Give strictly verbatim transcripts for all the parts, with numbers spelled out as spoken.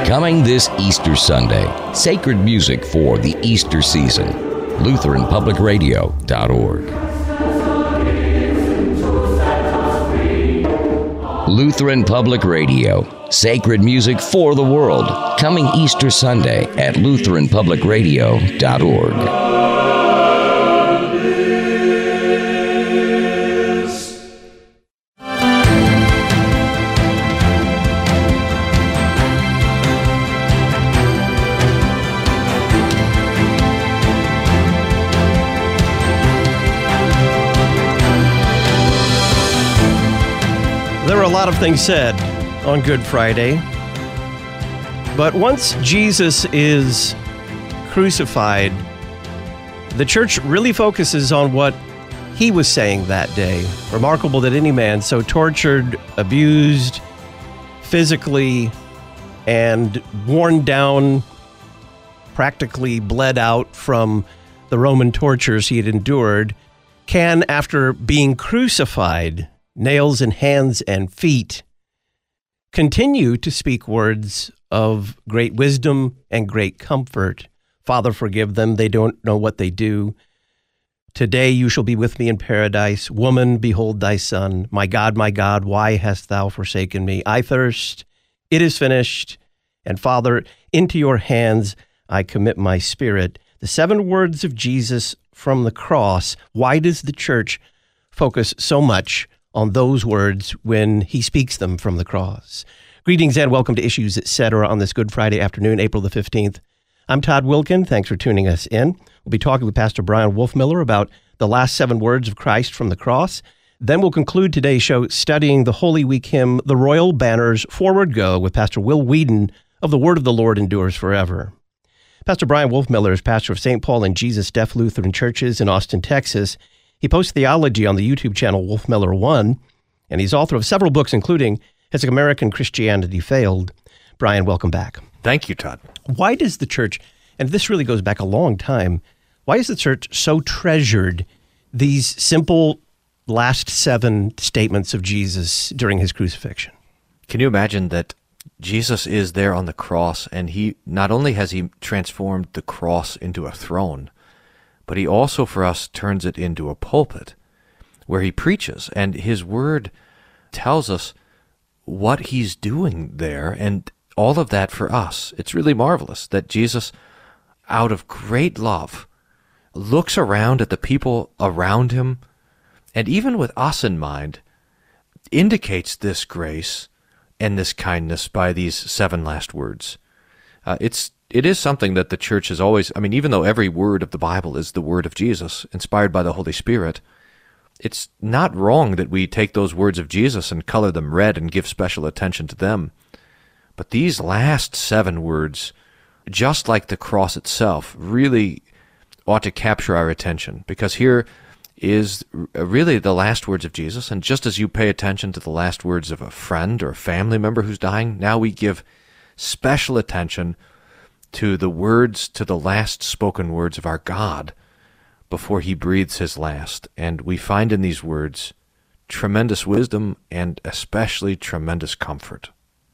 Coming this Easter Sunday, sacred music for the Easter season. Lutheran Public Radio dot org. Lutheran Public Radio, sacred music for the world. Coming Easter Sunday at Lutheran Public Radio dot org. There were a lot of things said on Good Friday, but once Jesus is crucified, the church really focuses on what he was saying that day. Remarkable that any man so tortured, abused, physically, and worn down, practically bled out from the Roman tortures he had endured, can, after being crucified, nails in hands and feet, continue to speak words of great wisdom and great comfort. Father, forgive them. They don't know what they do. Today you shall be with me in paradise. Woman, behold thy son. My God, my God, why hast thou forsaken me? I thirst. It is finished. And Father, into your hands I commit my spirit. The seven words of Jesus from the cross. Why does the church focus so much on those words when he speaks them from the cross? Greetings and welcome to Issues Etc. on this Good Friday afternoon, April the fifteenth. I'm Todd Wilkin. Thanks for tuning us in. We'll be talking with Pastor Brian Wolfmiller about the last seven words of Christ from the cross. Then we'll conclude today's show studying the Holy Week hymn, The Royal Banners Forward Go, with Pastor Will Whedon of The Word of the Lord Endures Forever. Pastor Brian Wolfmiller is pastor of Saint Paul and Jesus Deaf Lutheran Churches in Austin, Texas. He posts theology on the YouTube channel Wolfmiller one, and he's author of several books, including Has American Christianity Failed? Brian, welcome back. Thank you, Todd. Why does the church, and this really goes back a long time, why has the church so treasured these simple last seven statements of Jesus during his crucifixion? Can you imagine that Jesus is there on the cross, and he not only has he transformed the cross into a throne, but he also, for us, turns it into a pulpit where he preaches, and his word tells us what he's doing there, and all of that for us. It's really marvelous that Jesus, out of great love, looks around at the people around him, and even with us in mind, indicates this grace and this kindness by these seven last words. Uh, it's It is something that the church has always, I mean, even though every word of the Bible is the word of Jesus, inspired by the Holy Spirit, it's not wrong that we take those words of Jesus and color them red and give special attention to them. But these last seven words, just like the cross itself, really ought to capture our attention, because here is really the last words of Jesus, and just as you pay attention to the last words of a friend or a family member who's dying, now we give special attention to the words, to the last spoken words of our God before he breathes his last. And we find in these words tremendous wisdom and especially tremendous comfort.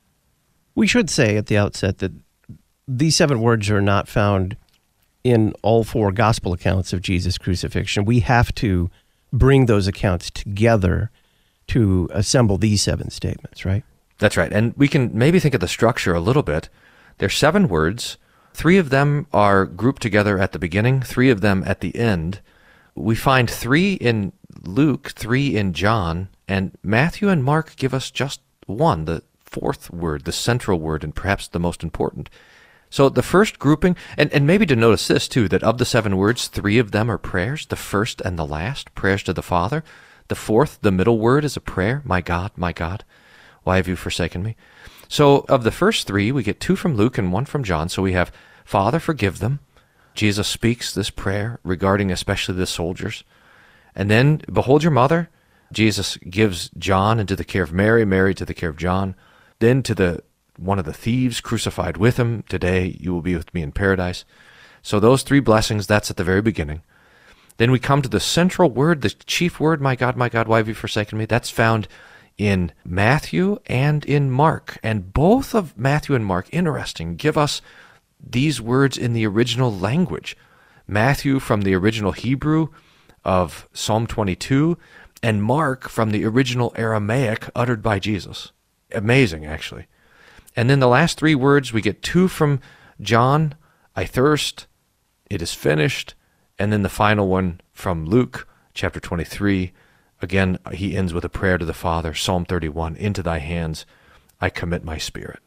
We should say at the outset that these seven words are not found in all four gospel accounts of Jesus' crucifixion. We have to bring those accounts together to assemble these seven statements, right? That's right. And we can maybe think of the structure a little bit. There's seven words. Three of them are grouped together at the beginning, three of them at the end. We find three in Luke, three in John, and Matthew and Mark give us just one, the fourth word, the central word, and perhaps the most important. So the first grouping, and, and maybe to notice this too, that of the seven words, three of them are prayers, the first and the last, prayers to the Father. The fourth, the middle word, is a prayer, my God, my God, why have you forsaken me? So of the first three, we get two from Luke and one from John. So we have, Father, forgive them. Jesus speaks this prayer regarding especially the soldiers. And then, behold your mother. Jesus gives John into the care of Mary, Mary to the care of John. Then to the one of the thieves crucified with him, today you will be with me in paradise. So those three blessings, that's at the very beginning. Then we come to the central word, the chief word, my God, my God, why have you forsaken me? That's found in Matthew and in Mark. And both of Matthew and Mark, interesting, give us these words in the original language. Matthew from the original Hebrew of Psalm twenty-two, and Mark from the original Aramaic uttered by Jesus. Amazing, actually. And then the last three words, we get two from John, I thirst, it is finished, and then the final one from Luke, chapter twenty-three. Again, he ends with a prayer to the Father, Psalm thirty-one, into thy hands I commit my spirit.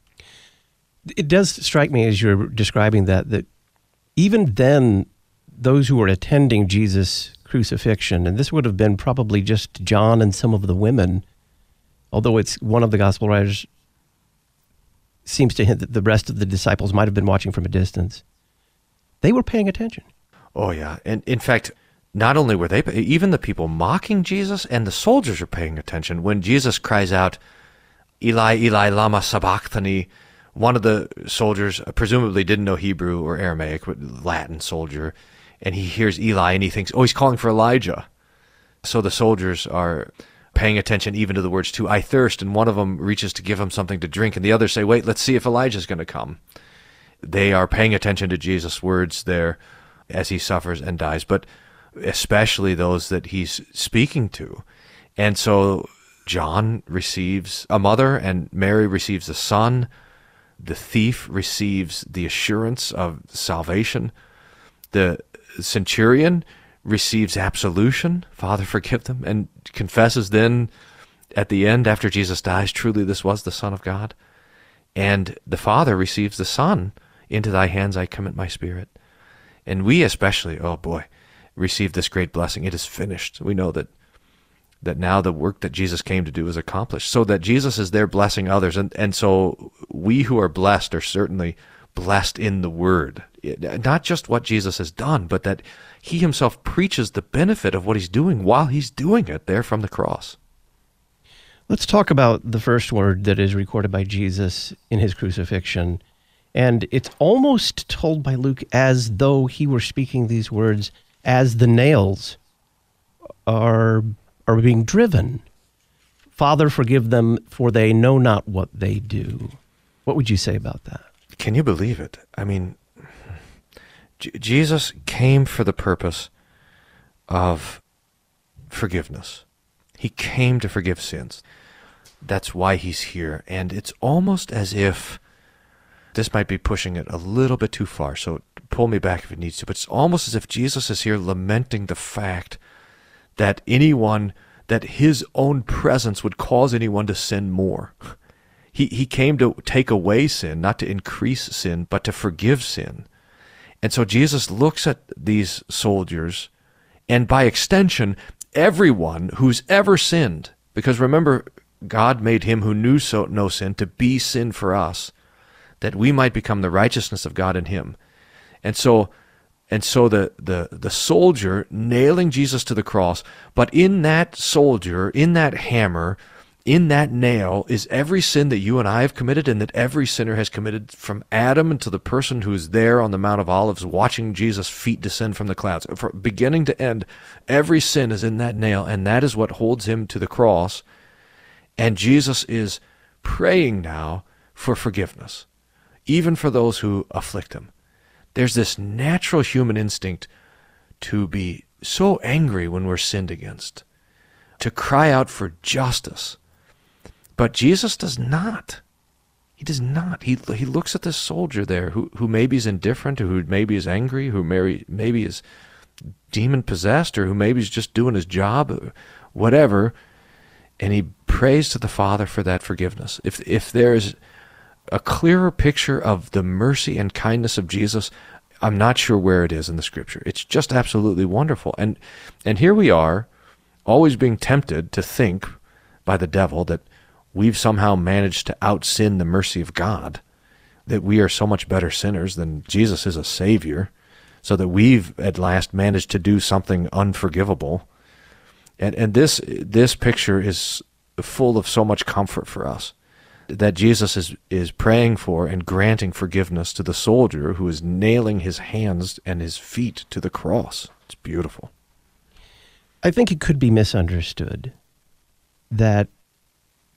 It does strike me as you're describing that, that even then, those who were attending Jesus' crucifixion, and this would have been probably just John and some of the women, although it's one of the gospel writers seems to hint that the rest of the disciples might have been watching from a distance. They were paying attention. Oh, yeah. And in fact, not only were they, even the people mocking Jesus and the soldiers are paying attention. When Jesus cries out, Eli, Eli, lama sabachthani, one of the soldiers presumably didn't know Hebrew or Aramaic, but Latin soldier, and he hears Eli and he thinks, oh, he's calling for Elijah. So the soldiers are paying attention even to the words too, I thirst, and one of them reaches to give him something to drink, and the others say, wait, let's see if Elijah's going to come. They are paying attention to Jesus' words there as he suffers and dies, but especially those that he's speaking to. And so John receives a mother, and Mary receives a son. The thief receives the assurance of salvation. The centurion receives absolution, Father, forgive them, and confesses then at the end, after Jesus dies, truly this was the Son of God. And the Father receives the Son, into thy hands I commit my spirit. And we especially, oh boy, receive this great blessing. It is finished. We know that that now the work that Jesus came to do is accomplished, so that Jesus is there blessing others. And, and so we who are blessed are certainly blessed in the Word. Not just what Jesus has done, but that he himself preaches the benefit of what he's doing while he's doing it there from the cross. Let's talk about the first word that is recorded by Jesus in his crucifixion. And it's almost told by Luke as though he were speaking these words as the nails are, are being driven. Father, forgive them, for they know not what they do. What would you say about that? Can you believe it? I mean, J- Jesus came for the purpose of forgiveness. He came to forgive sins. That's why he's here. And it's almost as if, this might be pushing it a little bit too far, so pull me back if it needs to, but it's almost as if Jesus is here lamenting the fact that anyone, that his own presence would cause anyone to sin more. He he came to take away sin, not to increase sin, but to forgive sin. And so Jesus looks at these soldiers, and by extension, everyone who's ever sinned, because remember, God made him who knew so, no sin to be sin for us, that we might become the righteousness of God in him. And so and so the, the, the soldier nailing Jesus to the cross, but in that soldier, in that hammer, in that nail is every sin that you and I have committed, and that every sinner has committed, from Adam to the person who's there on the Mount of Olives watching Jesus' feet descend from the clouds. From beginning to end, every sin is in that nail, and that is what holds him to the cross. And Jesus is praying now for forgiveness, even for those who afflict him. There's this natural human instinct to be so angry when we're sinned against, to cry out for justice. But Jesus does not. He does not. He he looks at this soldier there who, who maybe is indifferent, or who maybe is angry, who maybe, maybe is demon-possessed, or who maybe is just doing his job, whatever, and he prays to the Father for that forgiveness. If if there is a clearer picture of the mercy and kindness of Jesus, I'm not sure where it is in the Scripture. It's just absolutely wonderful. And and here we are, always being tempted to think by the devil that we've somehow managed to out-sin the mercy of God, that we are so much better sinners than Jesus is a Savior, so that we've at last managed to do something unforgivable. And and this this picture is full of so much comfort for us, that Jesus is, is praying for and granting forgiveness to the soldier who is nailing his hands and his feet to the cross. It's beautiful. I think it could be misunderstood that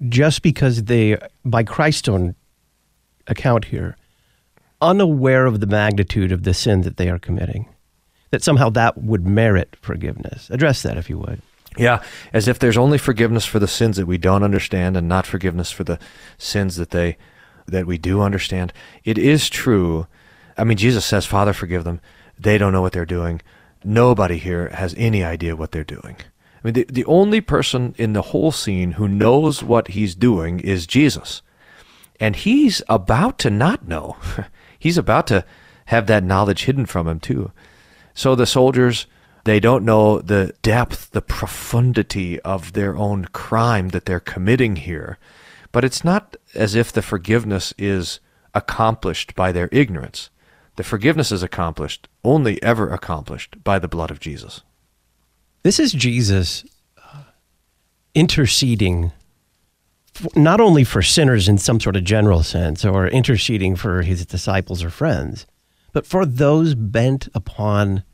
just because they, by Christ's own account here, unaware of the magnitude of the sin that they are committing, that somehow that would merit forgiveness. Address that, if you would. Yeah, as if there's only forgiveness for the sins that we don't understand and not forgiveness for the sins that they that we do understand. It is true. I mean, Jesus says, Father, forgive them. They don't know what they're doing. Nobody here has any idea what they're doing. I mean, the, the only person in the whole scene who knows what he's doing is Jesus. And he's about to not know. He's about to have that knowledge hidden from him, too. So the soldiers, they don't know the depth, the profundity of their own crime that they're committing here. But it's not as if the forgiveness is accomplished by their ignorance. The forgiveness is accomplished, only ever accomplished, by the blood of Jesus. This is Jesus interceding not only for sinners in some sort of general sense, or interceding for his disciples or friends, but for those bent upon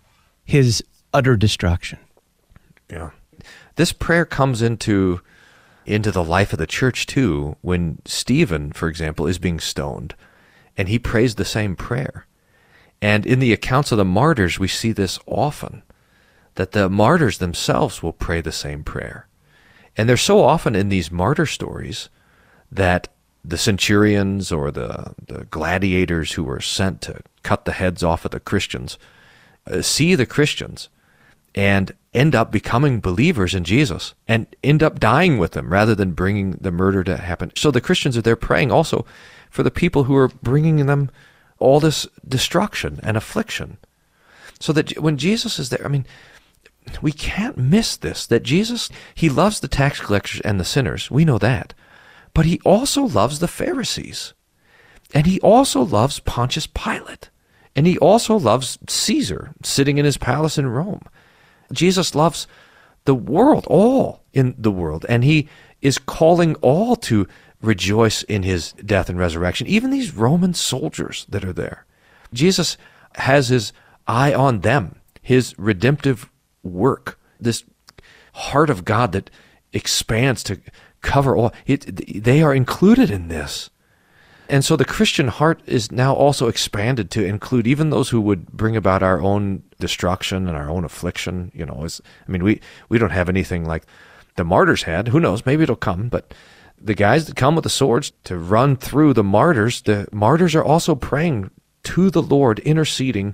his utter destruction. Yeah. This prayer comes into into the life of the church too, when Stephen, for example, is being stoned, and he prays the same prayer. And in the accounts of the martyrs, we see this often, that the martyrs themselves will pray the same prayer. And they're so often in these martyr stories that the centurions or the, the gladiators who were sent to cut the heads off of the Christians uh, see the Christians and end up becoming believers in Jesus and end up dying with them rather than bringing the murder to happen. So the Christians are there praying also for the people who are bringing them all this destruction and affliction. So that when Jesus is there, I mean, we can't miss this, that Jesus, he loves the tax collectors and the sinners. We know that. But he also loves the Pharisees. And he also loves Pontius Pilate. And he also loves Caesar sitting in his palace in Rome. Jesus loves the world, all in the world. And he is calling all to rejoice in his death and resurrection, even these Roman soldiers that are there. Jesus has his eye on them, his redemptive work, this heart of God that expands to cover all. It, they are included in this. And so the Christian heart is now also expanded to include even those who would bring about our own destruction and our own affliction. You know, is, I mean, we, we don't have anything like the martyrs had. Who knows? Maybe it'll come. But the guys that come with the swords to run through the martyrs, the martyrs are also praying to the Lord, interceding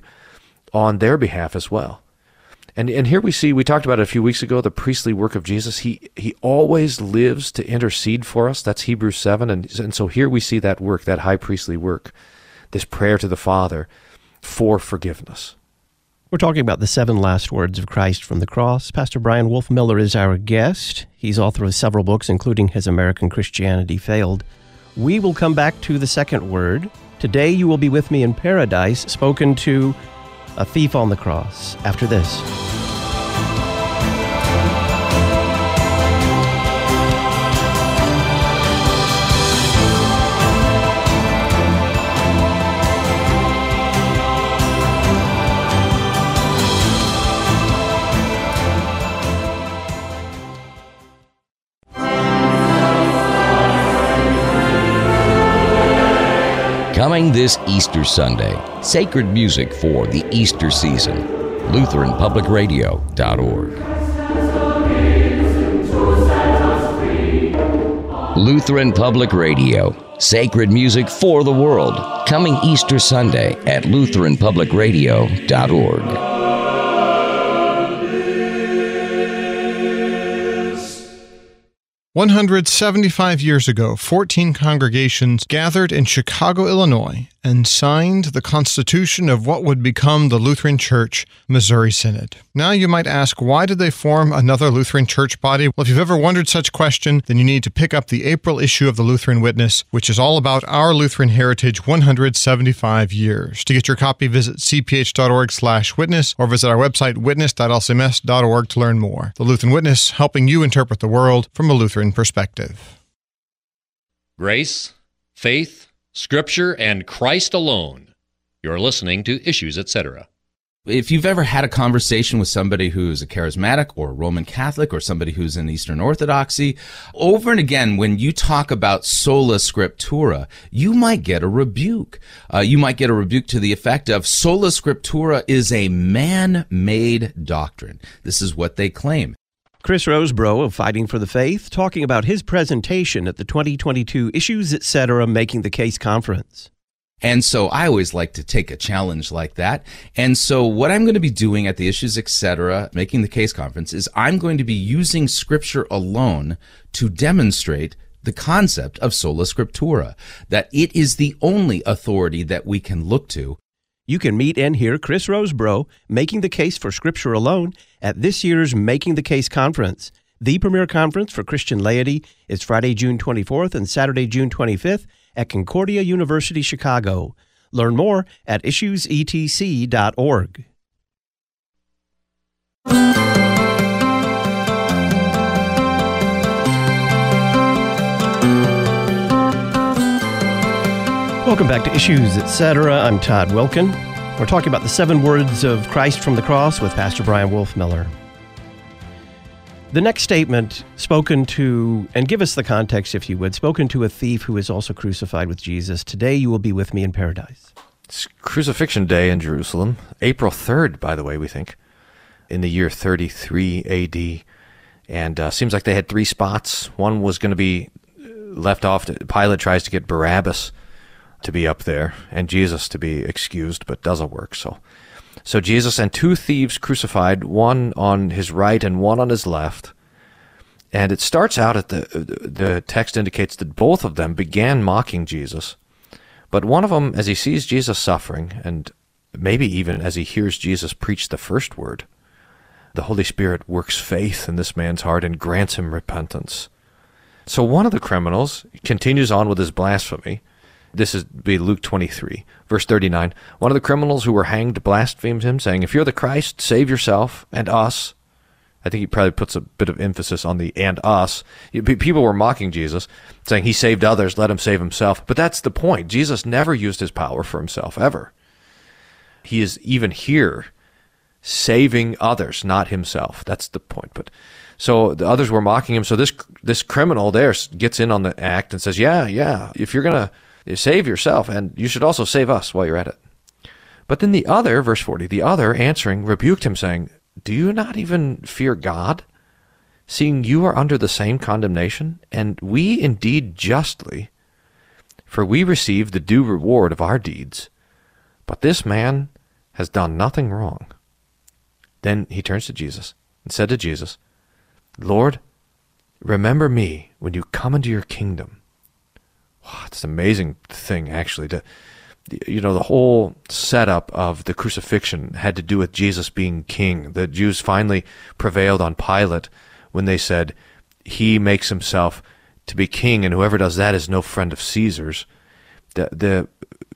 on their behalf as well. And and here we see, we talked about it a few weeks ago, the priestly work of Jesus. He he always lives to intercede for us. That's Hebrews seven. And, and so here we see that work, that high priestly work, this prayer to the Father for forgiveness. We're talking about the seven last words of Christ from the cross. Pastor Brian Wolfmueller is our guest. He's author of several books, including his American Christianity Failed. We will come back to the second word. Today you will be with me in paradise, spoken to a thief on the cross, after this. Coming this Easter Sunday, sacred music for the Easter season. Lutheran Public Radio dot org. Lutheran Public Radio, sacred music for the world. Coming Easter Sunday at Lutheran Public Radio dot org. one hundred seventy-five years ago, fourteen congregations gathered in Chicago, Illinois, and signed the constitution of what would become the Lutheran Church Missouri Synod. Now you might ask, why did they form another Lutheran church body? Well, if you've ever wondered such question, then you need to pick up the April issue of the Lutheran Witness, which is all about our Lutheran heritage one hundred seventy-five years. To get your copy, visit c p h dot org slash witness or visit our website witness dot l c m s dot org to learn more. The Lutheran Witness, helping you interpret the world from a Lutheran perspective. Grace, faith, Scripture, and Christ alone. You're listening to Issues, et cetera. If you've ever had a conversation with somebody who's a charismatic or Roman Catholic or somebody who's in Eastern Orthodoxy, over and again, when you talk about sola scriptura, you might get a rebuke. Uh, you might get a rebuke to the effect of sola scriptura is a man-made doctrine. This is what they claim. Chris Rosebrough of Fighting for the Faith talking about his presentation at the twenty twenty-two Issues Etc. Making the Case Conference. And so I always like to take a challenge like that. And so what I'm going to be doing at the Issues Etc. Making the Case Conference is I'm going to be using Scripture alone to demonstrate the concept of sola scriptura, that it is the only authority that we can look to. You can meet and hear Chris Rosebrough making the case for Scripture alone at this year's Making the Case Conference. The premier conference for Christian laity is Friday, June twenty-fourth and Saturday, June twenty-fifth at Concordia University, Chicago. Learn more at issues e t c dot org. Welcome back to Issues Etc. I'm Todd Wilkin. We're talking about the seven words of Christ from the cross with Pastor Brian Wolfmiller. The next statement, spoken to, and give us the context if you would, spoken to a thief who is also crucified with Jesus. Today you will be with me in paradise. It's Crucifixion Day in Jerusalem, April third, by the way, we think, in the year thirty-three A D. And uh, seems like they had three spots. One was going to be left off. Pilate tries to get Barabbas to be up there and Jesus to be excused, but doesn't work. So so Jesus and two thieves crucified, one on his right and one on his left. And it starts out at the the text indicates that both of them began mocking Jesus. But one of them, as he sees Jesus suffering, and maybe even as he hears Jesus preach the first word, the Holy Spirit works faith in this man's heart and grants him repentance. So one of the criminals continues on with his blasphemy. This is be Luke twenty-three, verse thirty-nine. One of the criminals who were hanged blasphemed him, saying, "If you're the Christ, save yourself and us." I think he probably puts a bit of emphasis on the "and us." People were mocking Jesus, saying he saved others, let him save himself. But that's the point. Jesus never used his power for himself, ever. He is even here saving others, not himself. That's the point. But so the others were mocking him. So this this criminal there gets in on the act and says, yeah, yeah, if you're going to save yourself, and you should also save us while you're at it. But then the other, verse forty, the other answering rebuked him, saying, "Do you not even fear God, seeing you are under the same condemnation? And we indeed justly, for we receive the due reward of our deeds. But this man has done nothing wrong." Then he turns to Jesus and said to Jesus, "Lord, remember me when you come into your kingdom." Wow, it's an amazing thing, actually. To, you know, the whole setup of the crucifixion had to do with Jesus being king. The Jews finally prevailed on Pilate when they said, he makes himself to be king, and whoever does that is no friend of Caesar's. The, the,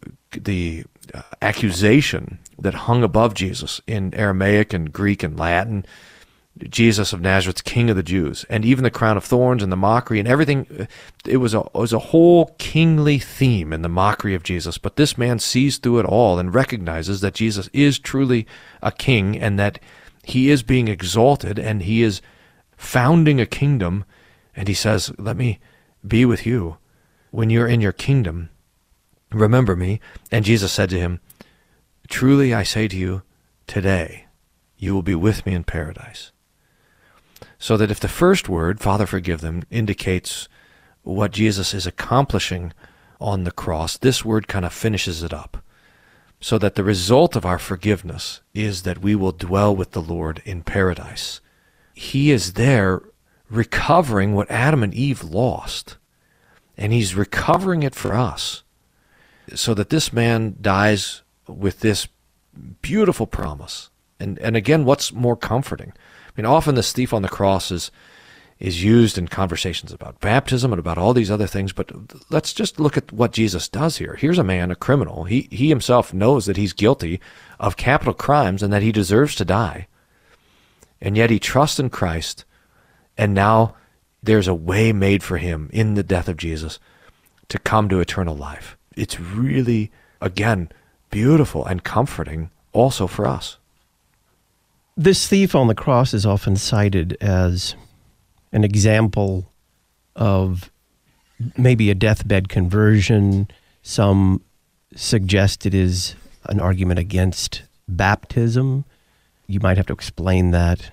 the accusation that hung above Jesus in Aramaic and Greek and Latin, Jesus of Nazareth, King of the Jews, and even the crown of thorns and the mockery and everything, it was a, it was a whole kingly theme in the mockery of Jesus. But this man sees through it all and recognizes that Jesus is truly a king and that he is being exalted and he is founding a kingdom. And he says, "Let me be with you when you're in your kingdom. Remember me." And Jesus said to him, "Truly I say to you, today you will be with me in paradise." So that if the first word, "Father, forgive them," indicates what Jesus is accomplishing on the cross, this word kind of finishes it up. So that the result of our forgiveness is that we will dwell with the Lord in paradise. He is there recovering what Adam and Eve lost. And he's recovering it for us. So that this man dies with this beautiful promise. And and again, what's more comforting? I mean, often this thief on the cross is, is used in conversations about baptism and about all these other things, but let's just look at what Jesus does here. Here's a man, a criminal. He, he himself knows that he's guilty of capital crimes and that he deserves to die. And yet he trusts in Christ, and now there's a way made for him in the death of Jesus to come to eternal life. It's really, again, beautiful and comforting also for us. This thief on the cross is often cited as an example of maybe a deathbed conversion. Some suggest it is an argument against baptism. You might have to explain that.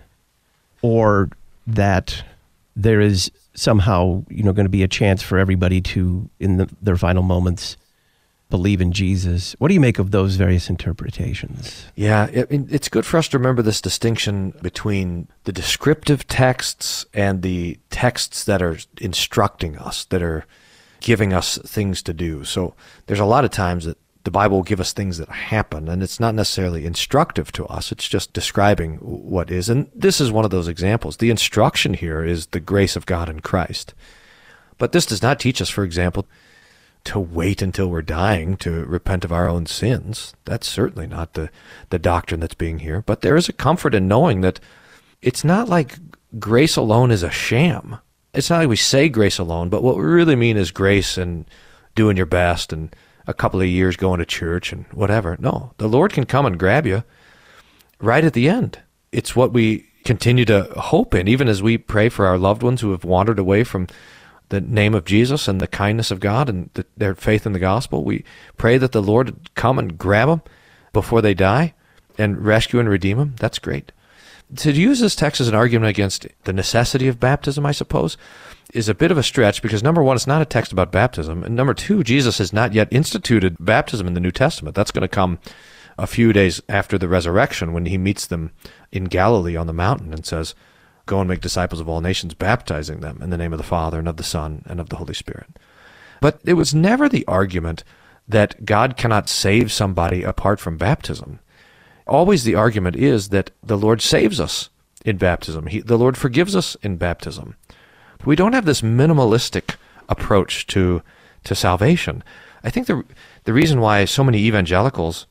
Or that there is somehow, you know, going to be a chance for everybody to, in the, their final moments, believe in Jesus. What do you make of those various interpretations? Yeah, it, it's good for us to remember this distinction between the descriptive texts and the texts that are instructing us, that are giving us things to do. So there's a lot of times that the Bible will give us things that happen, and it's not necessarily instructive to us. It's just describing what is. And this is one of those examples. The instruction here is the grace of God in Christ. But this does not teach us, for example, to wait until we're dying to repent of our own sins. That's certainly not the, the doctrine that's being here. But there is a comfort in knowing that it's not like grace alone is a sham. It's not like we say grace alone, but what we really mean is grace and doing your best and a couple of years going to church and whatever. No, the Lord can come and grab you right at the end. It's what we continue to hope in, even as we pray for our loved ones who have wandered away from the name of Jesus and the kindness of God and the, their faith in the gospel. We pray that the Lord would come and grab them before they die and rescue and redeem them. That's great. To use this text as an argument against the necessity of baptism, I suppose, is a bit of a stretch because, number one, it's not a text about baptism, and number two, Jesus has not yet instituted baptism in the New Testament. That's going to come a few days after the resurrection when he meets them in Galilee on the mountain and says, "Go and make disciples of all nations, baptizing them in the name of the Father and of the Son and of the Holy Spirit." But it was never the argument that God cannot save somebody apart from baptism. Always the argument is that the Lord saves us in baptism. He, the Lord forgives us in baptism. But we don't have this minimalistic approach to to salvation. I think the the reason why so many evangelicals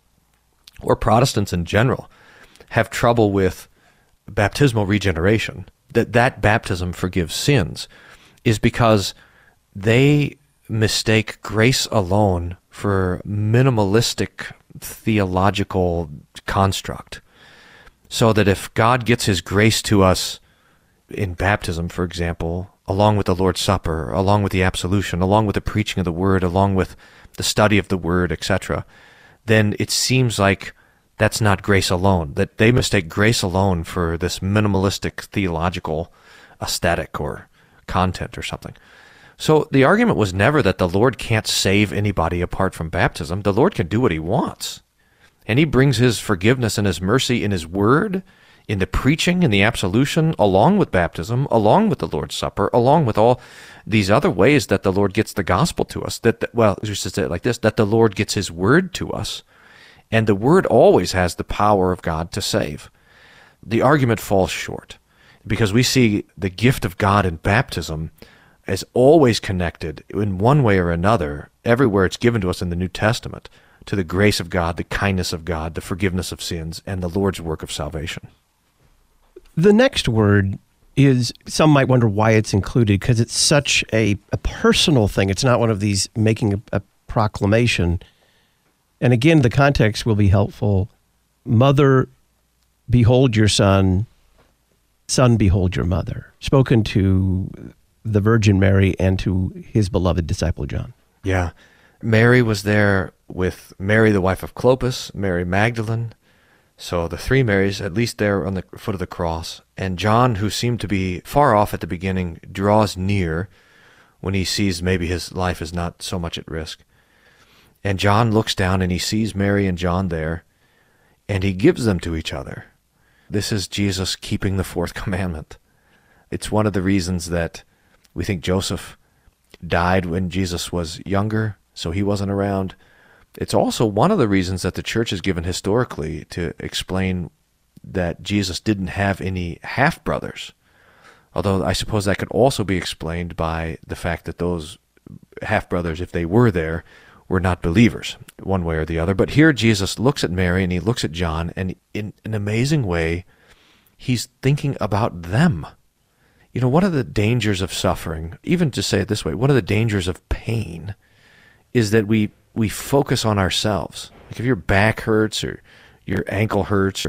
or Protestants in general have trouble with baptismal regeneration, that that baptism forgives sins, is because they mistake grace alone for minimalistic theological construct. So that if God gets his grace to us in baptism, for example, along with the Lord's Supper, along with the absolution, along with the preaching of the Word, along with the study of the Word, et cetera, then it seems like that's not grace alone, that they mistake grace alone for this minimalistic theological aesthetic or content or something. So the argument was never that the Lord can't save anybody apart from baptism. The Lord can do what he wants. And he brings his forgiveness and his mercy in his word, in the preaching, in the absolution, along with baptism, along with the Lord's Supper, along with all these other ways that the Lord gets the gospel to us. That, well, just to say it like this, that the Lord gets his word to us. And the word always has the power of God to save. The argument falls short because we see the gift of God in baptism as always connected in one way or another, everywhere it's given to us in the New Testament, to the grace of God, the kindness of God, the forgiveness of sins, and the Lord's work of salvation. The next word is, some might wonder why it's included, because it's such a, a personal thing. It's not one of these making a, a proclamation. And again, the context will be helpful. Mother, behold your son. Son, behold your mother. Spoken to the Virgin Mary and to his beloved disciple John. Yeah. Mary was there with Mary, the wife of Clopas, Mary Magdalene. So the three Marys, at least there on the foot of the cross. And John, who seemed to be far off at the beginning, draws near when he sees maybe his life is not so much at risk. And John looks down and he sees Mary and John there, and he gives them to each other. This is Jesus keeping the fourth commandment. It's one of the reasons that we think Joseph died when Jesus was younger, so he wasn't around. It's also one of the reasons that the church is given historically to explain that Jesus didn't have any half-brothers. Although I suppose that could also be explained by the fact that those half-brothers, if they were there, were not believers, one way or the other. But here Jesus looks at Mary and he looks at John, and in an amazing way, he's thinking about them. You know, one of the dangers of suffering, even to say it this way, one of the dangers of pain is that we, we focus on ourselves. Like if your back hurts or your ankle hurts or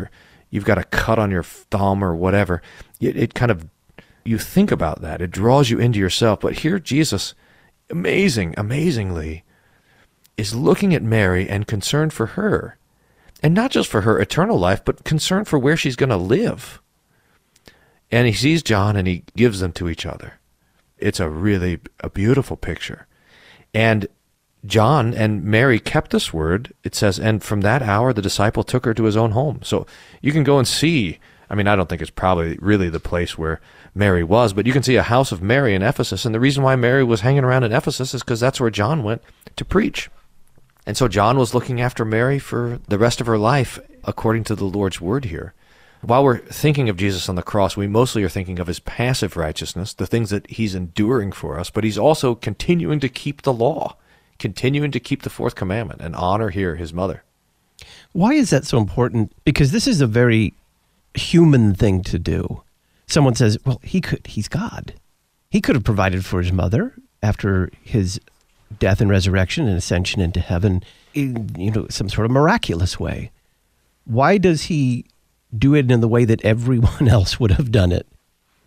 you've got a cut on your thumb or whatever. It, it kind of, you think about that. It draws you into yourself. But here Jesus, amazing, amazingly, is looking at Mary and concerned for her. And not just for her eternal life, but concerned for where she's going to live. And he sees John and he gives them to each other. It's a really a beautiful picture. And John and Mary kept this word. It says, and from that hour the disciple took her to his own home. So you can go and see, I mean, I don't think it's probably really the place where Mary was, but you can see a house of Mary in Ephesus. And the reason why Mary was hanging around in Ephesus is because that's where John went to preach. And so John was looking after Mary for the rest of her life, according to the Lord's word here. While we're thinking of Jesus on the cross, we mostly are thinking of his passive righteousness, the things that he's enduring for us, but he's also continuing to keep the law, continuing to keep the fourth commandment and honor here his mother. Why is that so important? Because this is a very human thing to do. Someone says, well, he could, he's God. He could have provided for his mother after his death and resurrection and ascension into heaven in, you know, some sort of miraculous way. Why does he do it in the way that everyone else would have done it?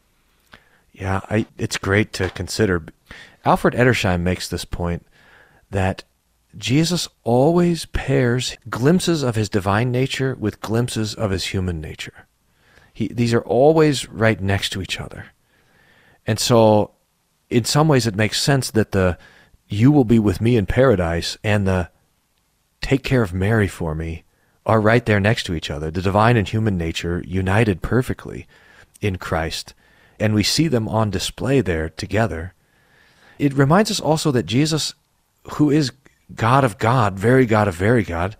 Yeah, I, it's great to consider. Alfred Edersheim makes this point that Jesus always pairs glimpses of his divine nature with glimpses of his human nature. He, these are always right next to each other. And so in some ways it makes sense that the you will be with me in paradise and the take care of Mary for me are right there next to each other, the divine and human nature united perfectly in Christ, and we see them on display there together. It reminds us also that Jesus, who is God of God, very God of very God,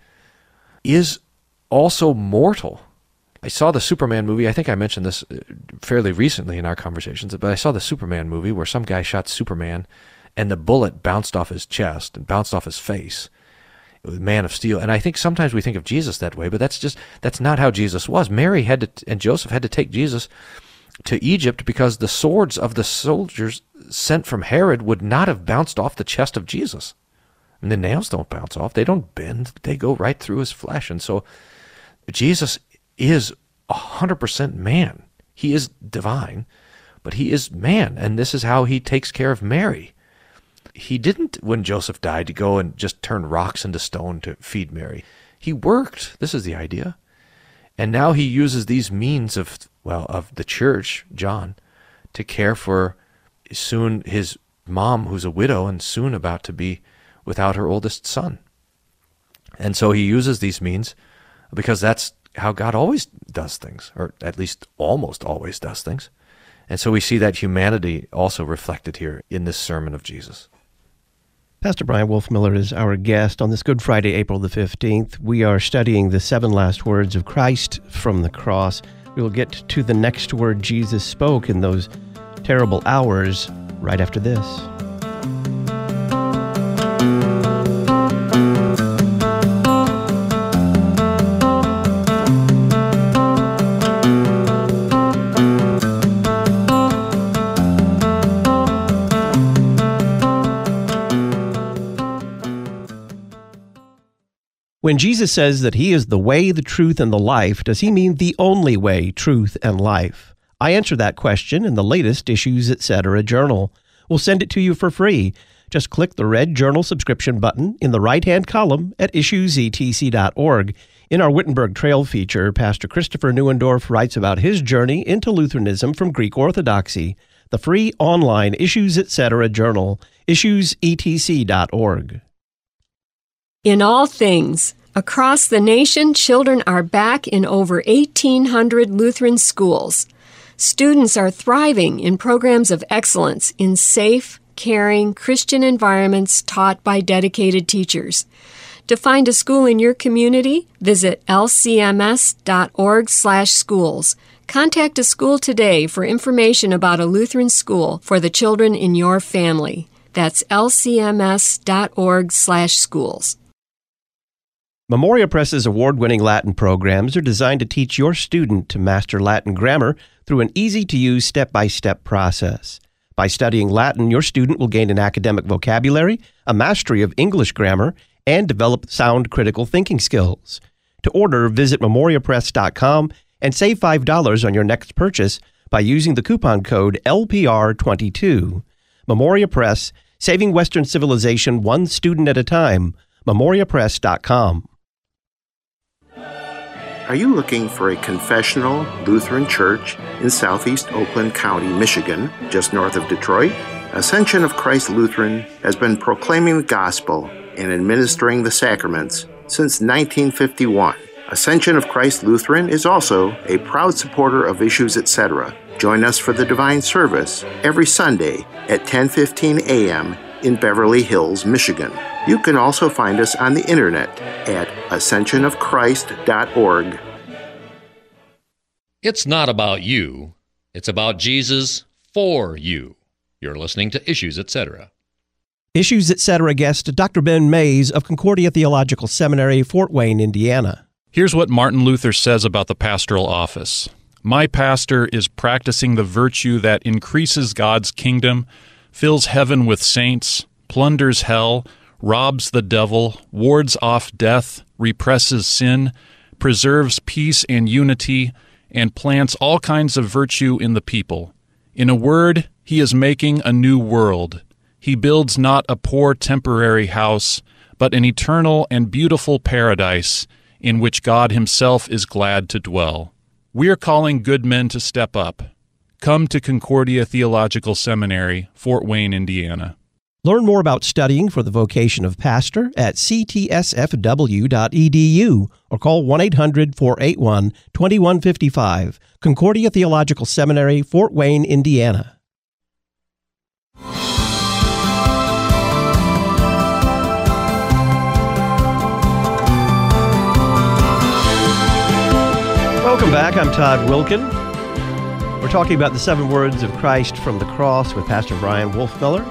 is also mortal. I saw the Superman movie. I think I mentioned this fairly recently in our conversations, but I saw the Superman movie where some guy shot Superman and the bullet bounced off his chest and bounced off his face. It was Man of Steel. And I think sometimes we think of Jesus that way, but that's just, that's not how Jesus was. Mary had to, and Joseph had to take Jesus to Egypt because the swords of the soldiers sent from Herod would not have bounced off the chest of Jesus. And the nails don't bounce off. They don't bend. They go right through his flesh. And so Jesus is one hundred percent man. He is divine, but he is man. And this is how he takes care of Mary. He didn't, when Joseph died, to go and just turn rocks into stone to feed Mary. He worked. This is the idea. And now he uses these means of, well, of the church, John, to care for soon his mom, who's a widow and soon about to be without her oldest son. And so he uses these means because that's how God always does things, or at least almost always does things. And so we see that humanity also reflected here in this sermon of Jesus. Pastor Brian Wolfmueller is our guest on this Good Friday, April the fifteenth. We are studying the seven last words of Christ from the cross. We will get to the next word Jesus spoke in those terrible hours right after this. When Jesus says that he is the way, the truth, and the life, does he mean the only way, truth, and life? I answer that question in the latest Issues Etc. journal. We'll send it to you for free. Just click the red journal subscription button in the right-hand column at issues e t c dot org. In our Wittenberg Trail feature, Pastor Christopher Neuendorf writes about his journey into Lutheranism from Greek Orthodoxy. The free online Issues Etc. journal, issues e t c dot org. In all things, across the nation, children are back in over eighteen hundred Lutheran schools. Students are thriving in programs of excellence in safe, caring, Christian environments taught by dedicated teachers. To find a school in your community, visit l c m s dot org slash schools. Contact a school today for information about a Lutheran school for the children in your family. That's l c m s dot org slash schools. Memoria Press's award-winning Latin programs are designed to teach your student to master Latin grammar through an easy-to-use step-by-step process. By studying Latin, your student will gain an academic vocabulary, a mastery of English grammar, and develop sound critical thinking skills. To order, visit memoria press dot com and save five dollars on your next purchase by using the coupon code L P R twenty-two. Memoria Press, saving Western civilization one student at a time. memoria press dot com. Are you looking for a confessional Lutheran church in southeast Oakland County, Michigan, just north of Detroit? Ascension of Christ Lutheran has been proclaiming the gospel and administering the sacraments since nineteen fifty-one. Ascension of Christ Lutheran is also a proud supporter of Issues Etc. Join us for the Divine Service every Sunday at ten fifteen a.m. in Beverly Hills, Michigan. You can also find us on the internet at ascension of christ dot org. It's not about you. It's about Jesus for you. You're listening to Issues Etc. Issues Etc. guest Doctor Ben Mays of Concordia Theological Seminary, Fort Wayne, Indiana. Here's what Martin Luther says about the pastoral office. My pastor is practicing the virtue that increases God's kingdom, fills heaven with saints, plunders hell, robs the devil, wards off death, represses sin, preserves peace and unity, and plants all kinds of virtue in the people. In a word, he is making a new world. He builds not a poor temporary house, but an eternal and beautiful paradise in which God himself is glad to dwell. We are calling good men to step up. Come to Concordia Theological Seminary, Fort Wayne, Indiana. Learn more about studying for the vocation of pastor at c t s f w dot e d u or call one eight hundred, four eight one, two one five five. Concordia Theological Seminary, Fort Wayne, Indiana. Welcome back. I'm Todd Wilkin. We're talking about the seven words of Christ from the cross with Pastor Brian Wolfmiller.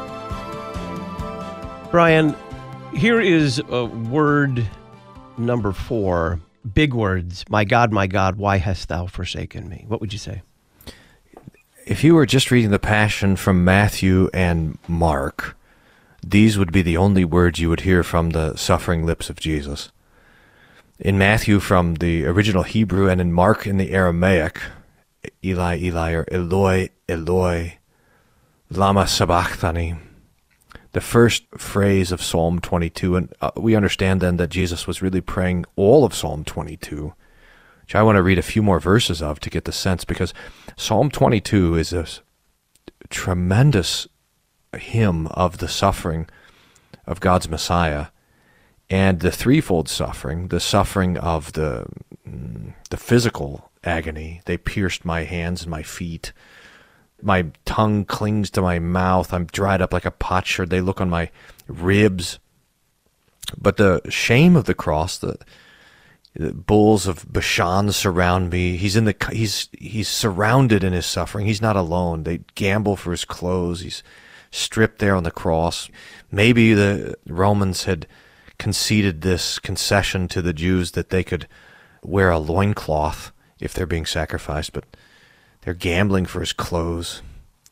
Brian, here is uh, word number four, big words. My God, my God, why hast thou forsaken me? What would you say? If you were just reading the Passion from Matthew and Mark, these would be the only words you would hear from the suffering lips of Jesus. In Matthew from the original Hebrew and in Mark in the Aramaic, Eli, Eli, or Eloi, Eloi, lama sabachthani, the first phrase of Psalm twenty-two, and uh, we understand then that Jesus was really praying all of Psalm twenty-two, which I want to read a few more verses of to get the sense, because Psalm twenty-two is a tremendous hymn of the suffering of God's Messiah and the threefold suffering, the suffering of the the physical agony. They pierced my hands and my feet. My tongue clings to my mouth. I'm dried up like a potsherd. They look on my ribs. But the shame of the cross, the, the bulls of Bashan surround me. He's in the he's he's surrounded in his suffering. He's not alone. They gamble for his clothes. He's stripped there on the cross. Maybe the Romans had conceded this concession to the Jews that they could wear a loincloth if they're being sacrificed, but they're gambling for his clothes.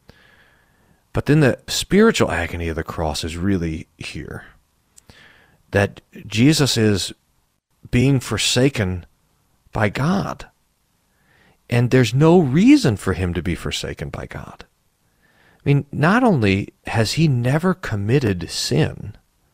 But then the spiritual agony of the cross is really here. That Jesus is being forsaken by God. And there's no reason for him to be forsaken by God. I mean, not only has he never committed sin,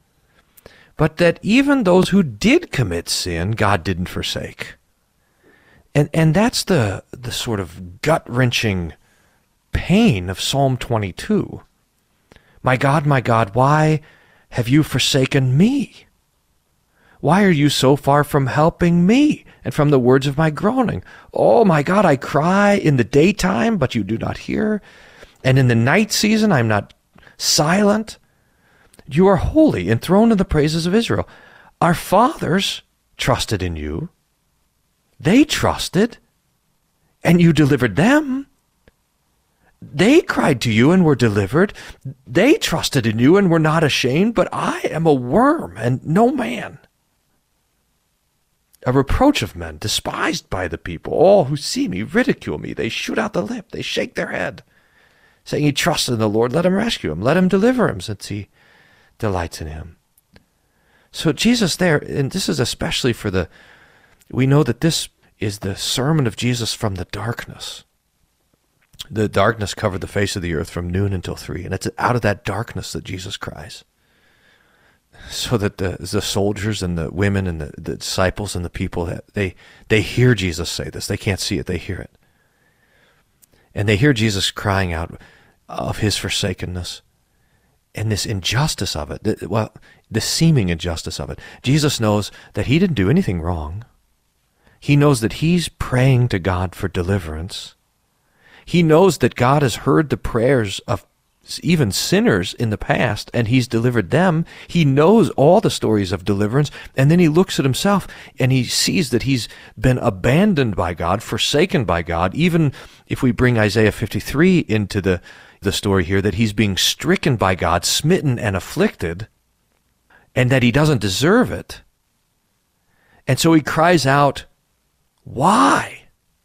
but that even those who did commit sin, God didn't forsake. And and that's the the sort of gut-wrenching pain of Psalm twenty-two. My God, my God, why have you forsaken me? Why are you so far from helping me and from the words of my groaning? Oh, my God, I cry in the daytime, but you do not hear. And in the night season, I'm not silent. You are holy, enthroned in the praises of Israel. Our fathers trusted in you. They trusted, and you delivered them. They cried to you and were delivered. They trusted in you and were not ashamed, but I am a worm and no man, a reproach of men, despised by the people. All who see me ridicule me. They shoot out the lip. They shake their head, saying, he trusted in the Lord. Let him rescue him. Let him deliver him, since he delights in him. So Jesus there, and this is especially for the, we know that this is the sermon of Jesus from the darkness. The darkness covered the face of the earth from noon until three, and it's out of that darkness that Jesus cries. So that the the soldiers and the women and the, the disciples and the people, they they hear Jesus say this. They can't see it, they hear it. And they hear Jesus crying out of his forsakenness and this injustice of it, the, well, the seeming injustice of it. Jesus knows that he didn't do anything wrong. He knows that he's praying to God for deliverance. He knows that God has heard the prayers of even sinners in the past, and he's delivered them. He knows all the stories of deliverance, and then he looks at himself, and he sees that he's been abandoned by God, forsaken by God. Even if we bring Isaiah fifty-three into the, the story here, that he's being stricken by God, smitten and afflicted, and that he doesn't deserve it. And so he cries out, why?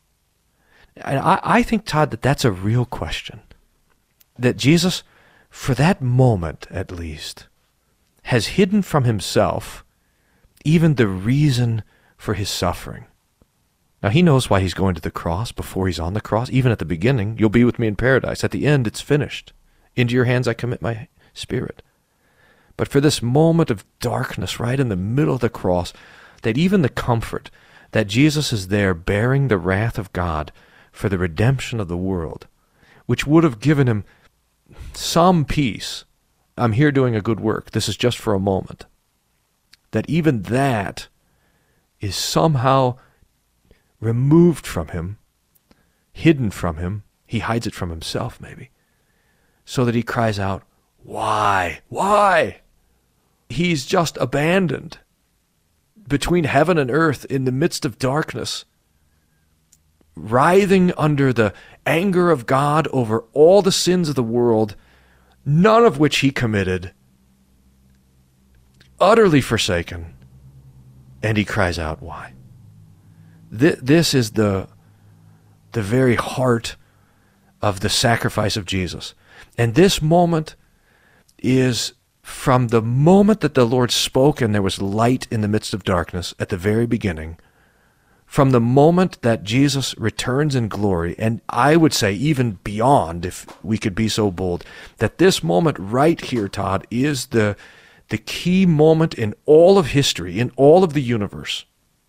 And I, I think, Todd, that that's a real question. That Jesus, for that moment at least, has hidden from himself even the reason for his suffering. Now, he knows why he's going to the cross before he's on the cross. Even at the beginning, you'll be with me in paradise. At the end, it's finished. Into your hands I commit my spirit. But for this moment of darkness right in the middle of the cross, that even the comfort that Jesus is there bearing the wrath of God for the redemption of the world, which would have given him some peace. I'm here doing a good work. This is just for a moment. That even that is somehow removed from him, hidden from him. He hides it from himself, maybe, so that he cries out, why? Why? He's just abandoned between heaven and earth in the midst of darkness, writhing under the anger of God over all the sins of the world, none of which he committed, utterly forsaken, and he cries out, why? This is the, the very heart of the sacrifice of Jesus. And this moment is from the moment that the Lord spoke and there was light in the midst of darkness at the very beginning, from the moment that Jesus returns in glory, and I would say even beyond, if we could be so bold, that this moment right here, Todd, is the, the key moment in all of history, in all of the universe.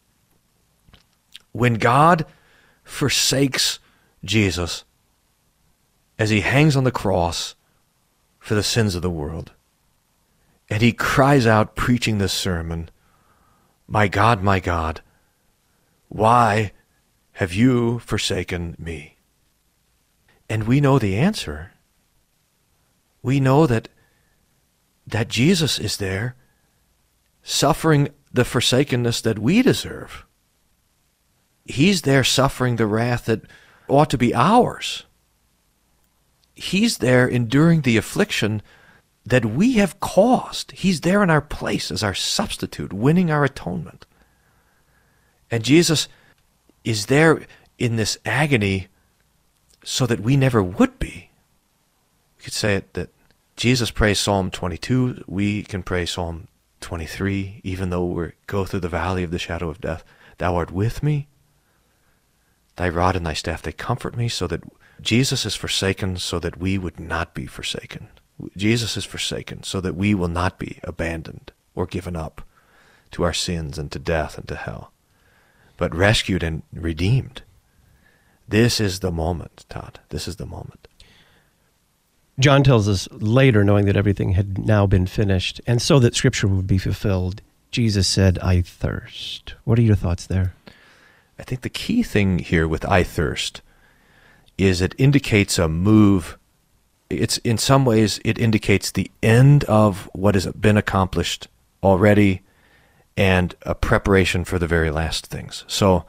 When God forsakes Jesus as he hangs on the cross for the sins of the world, and he cries out preaching this sermon, my God, my God, why have you forsaken me? And we know the answer. We know that, that Jesus is there suffering the forsakenness that we deserve. He's there suffering the wrath that ought to be ours. He's there enduring the affliction that we have caused. He's there in our place as our substitute, winning our atonement. And Jesus is there in this agony so that we never would be. We could say it that Jesus prays Psalm twenty-two. We can pray Psalm twenty-three, even though we go through the valley of the shadow of death. Thou art with me. Thy rod and thy staff, they comfort me, so that Jesus is forsaken so that we would not be forsaken. Jesus is forsaken so that we will not be abandoned or given up to our sins and to death and to hell, but rescued and redeemed. This is the moment, Todd. This is the moment. John tells us later, knowing that everything had now been finished, and so that Scripture would be fulfilled, Jesus said, I thirst. What are your thoughts there? I think the key thing here with I thirst is it indicates a move. It's in some ways, it indicates the end of what has been accomplished already and a preparation for the very last things. So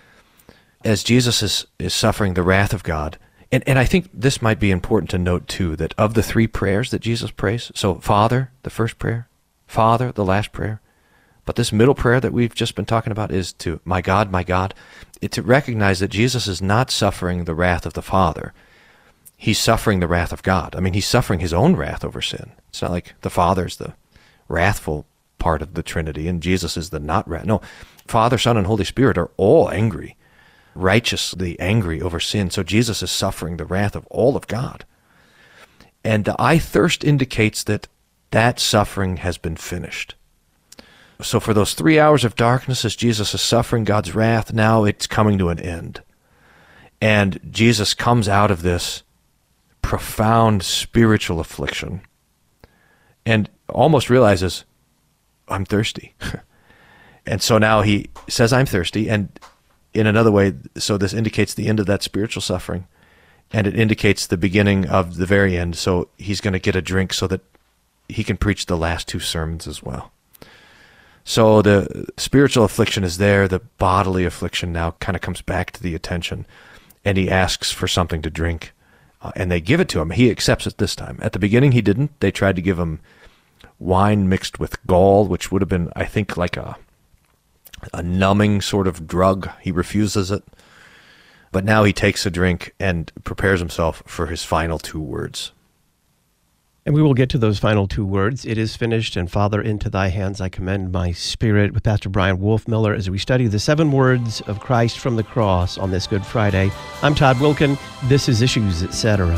as Jesus is, is suffering the wrath of God, and, and I think this might be important to note too, that of the three prayers that Jesus prays, so Father, the first prayer, Father, the last prayer, but this middle prayer that we've just been talking about is to, my God, my God, it's to recognize that Jesus is not suffering the wrath of the Father. He's suffering the wrath of God. I mean, he's suffering his own wrath over sin. It's not like the Father's the wrathful part of the Trinity and Jesus is the not wrath. No, Father, Son, and Holy Spirit are all angry righteously angry over sin. So Jesus is suffering the wrath of all of God. And the I thirst indicates that that suffering has been finished. So for those three hours of darkness as Jesus is suffering God's wrath, now it's coming to an end. And Jesus comes out of this profound spiritual affliction and almost realizes, I'm thirsty. And so now he says, I'm thirsty. And in another way, so this indicates the end of that spiritual suffering. And it indicates the beginning of the very end. So he's going to get a drink so that he can preach the last two sermons as well. So the spiritual affliction is there. The bodily affliction now kind of comes back to the attention. And he asks for something to drink. Uh, and they give it to him. He accepts it this time. At the beginning, he didn't. They tried to give him wine mixed with gall, which would have been, I think, like a a numbing sort of drug. He refuses it. But now he takes a drink and prepares himself for his final two words. And we will get to those final two words. It is finished, and Father, into thy hands I commend my spirit, with Pastor Brian Wolfmiller as we study the seven words of Christ from the cross on this Good Friday. I'm Todd Wilkin. This is Issues, et cetera.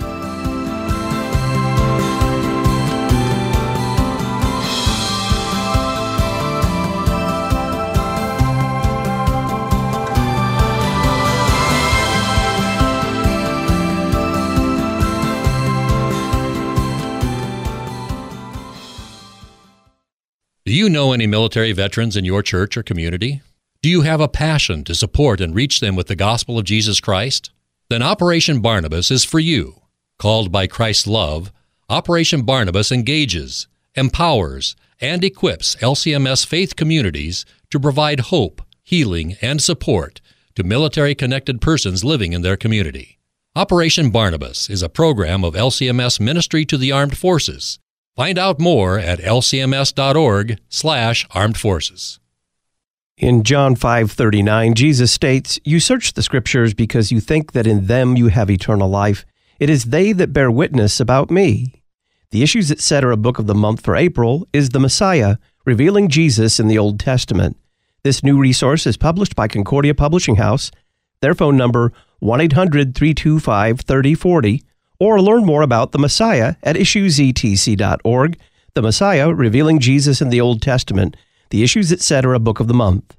Do you know any military veterans in your church or community? Do you have a passion to support and reach them with the gospel of Jesus Christ? Then Operation Barnabas is for you. Called by Christ's love, Operation Barnabas engages, empowers, and equips L C M S faith communities to provide hope, healing, and support to military-connected persons living in their community. Operation Barnabas is a program of L C M S Ministry to the Armed Forces. Find out more at l c m s dot org slash armed forces. In John five thirty-nine, Jesus states, "You search the Scriptures because you think that in them you have eternal life. It is they that bear witness about me." The Issues, et cetera book of the month for April is The Messiah, Revealing Jesus in the Old Testament. This new resource is published by Concordia Publishing House. Their phone number, one eight hundred, three two five, three oh four oh, or learn more about the Messiah at issues e t c dot org. The Messiah, Revealing Jesus in the Old Testament, the Issues, et cetera book of the month.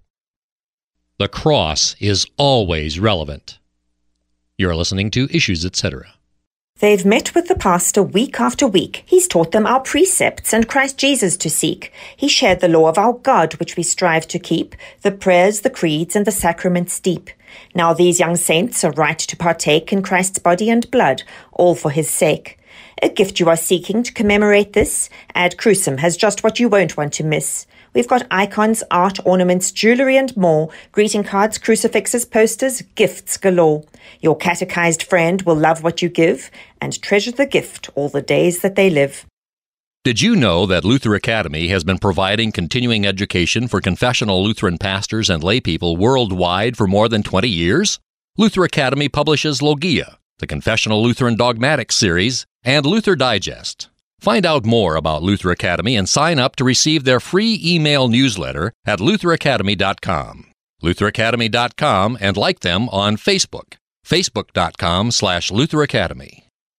The cross is always relevant. You're listening to Issues, et cetera. They've met with the pastor week after week. He's taught them our precepts and Christ Jesus to seek. He shared the law of our God, which we strive to keep, the prayers, the creeds, and the sacraments deep. Now these young saints are right to partake in Christ's body and blood, all for his sake. A gift you are seeking to commemorate this? Ad Crucem has just what you won't want to miss. We've got icons, art, ornaments, jewelry, and more, greeting cards, crucifixes, posters, gifts galore. Your catechized friend will love what you give and treasure the gift all the days that they live. Did you know that Luther Academy has been providing continuing education for confessional Lutheran pastors and laypeople worldwide for more than twenty years? Luther Academy publishes Logia, the Confessional Lutheran Dogmatics series, and Luther Digest. Find out more about Luther Academy and sign up to receive their free email newsletter at luther academy dot com. luther academy dot com, and like them on Facebook, facebook dot com slash luther academy.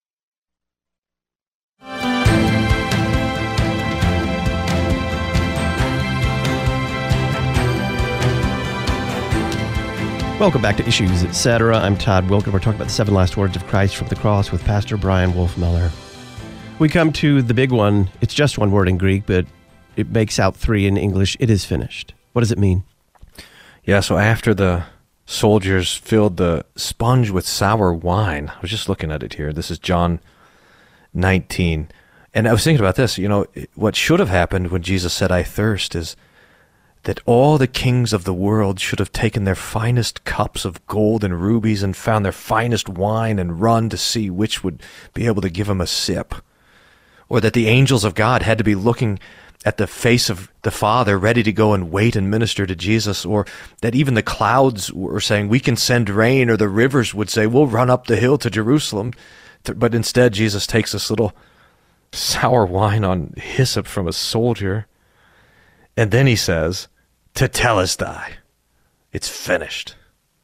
Welcome back to Issues, et cetera. I'm Todd Wilkin. We're talking about the seven last words of Christ from the cross with Pastor Brian Wolfmiller. We come to the big one. It's just one word in Greek, but it makes out three in English. It is finished. What does it mean? Yeah, so after the soldiers filled the sponge with sour wine, I was just looking at it here. This is John nineteen. And I was thinking about this. You know, what should have happened when Jesus said, I thirst, is that all the kings of the world should have taken their finest cups of gold and rubies and found their finest wine and run to see which would be able to give him a sip. Or that the angels of God had to be looking at the face of the Father, ready to go and wait and minister to Jesus. Or that even the clouds were saying, we can send rain, or the rivers would say, we'll run up the hill to Jerusalem. But instead, Jesus takes this little sour wine on hyssop from a soldier. And then he says, Tetelestai, it's finished.